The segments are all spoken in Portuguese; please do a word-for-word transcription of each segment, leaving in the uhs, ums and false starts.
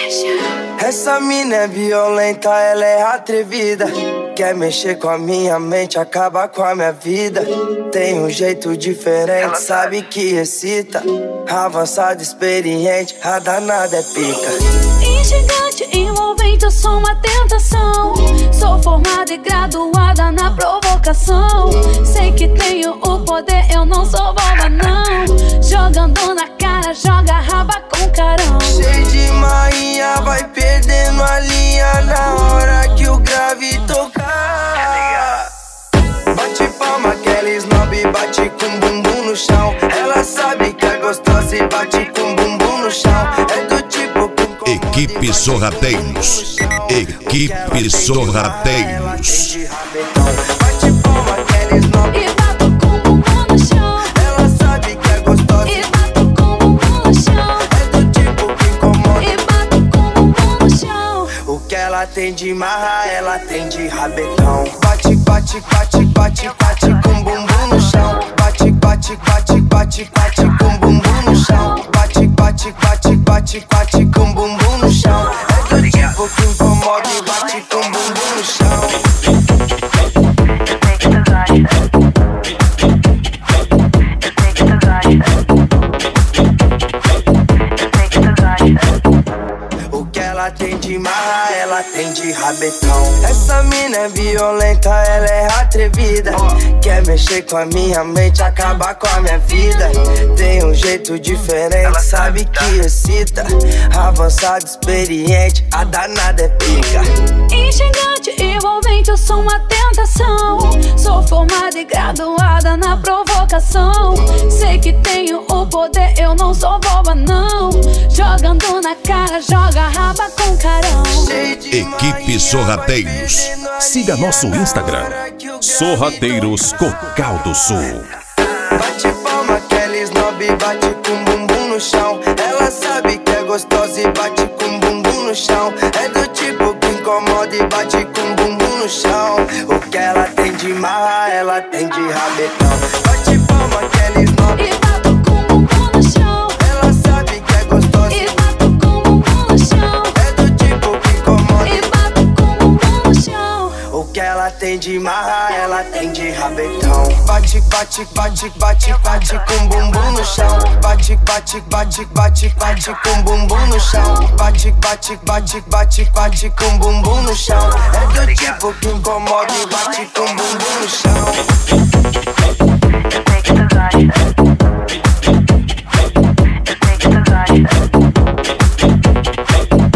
Essa mina é violenta, ela é atrevida. Quer mexer com a minha mente, acaba com a minha vida. Tem um jeito diferente, sabe que excita. Avançada, experiente, a danada é pica. Instigante, envolvente, eu sou uma tentação. Sou formada e graduada na provocação. Sei que tenho o poder, eu não sou boba não. Jogando na cara, joga a raba com carão. Cheio de marinha, vai perdendo a linha na hora que o grave tocar. Bate palma, aquela snob bate com bumbum no chão. Ela sabe que é gostosa e bate com bumbum no chão. É do tipo que Equipe Sorrateiros. Equipe Sorrateiros. Bate palma, aquela snob E bato com bumbum no chão. Ela sabe que é gostosa E bato com bumbum no chão. é do tipo que incomoda. E bato com bumbum no chão. O que ela tem de marra, ela tem de rabetão. Bate, bate, bate, bate, bate com bumbum no chão. Bate, bate, bate, bate, bate com bumbum no chão. Bate, bate, bate, bate, bate com bumbum no chão. É do tipo que incomoda e bate com bumbum no chão. O que ela tem de marra, ela tem de rabetão. Essa mina é violenta, ela é atrevida. Quer mexer com a minha mente, acabar com a minha vida. Tem um jeito diferente, sabe que excita. Avançada, experiente, a danada é pica. Instigante, envolvente, eu sou uma tentação. Sou formada e graduada na provocação. Sei que tenho o poder, eu não sou boba não. Jogando na cara, joga a raba com carão. Equipe Sorrateiros. Siga nosso Instagram, Sorrateiros Cocal do Sul. Bate palma, aquela snob bate com bumbum no chão. Ela sabe que é gostosa e bate com bumbum no chão. É do tipo que incomoda e bate com bumbum no chão. O que ela tem de marra, ela tem de rabetão. Bate palma, aquela snob E bato com bumbum no chão. ela sabe que é gostosa E bato com bumbum no chão. é do tipo que incomoda. E bato com bumbum no chão. O que ela tem de marra, ela tem de rabetão. Bate, bate, bate, bate, bate com bumbum no chão. Bate, bate, bate, bate, bate com bumbum no chão. Bate, bate, bate, bate, bate com bumbum no chão. É do tipo que incomoda e bate com bumbum no chão.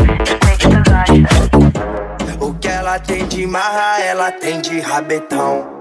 O que ela tem de marra, ela tem de rabetão.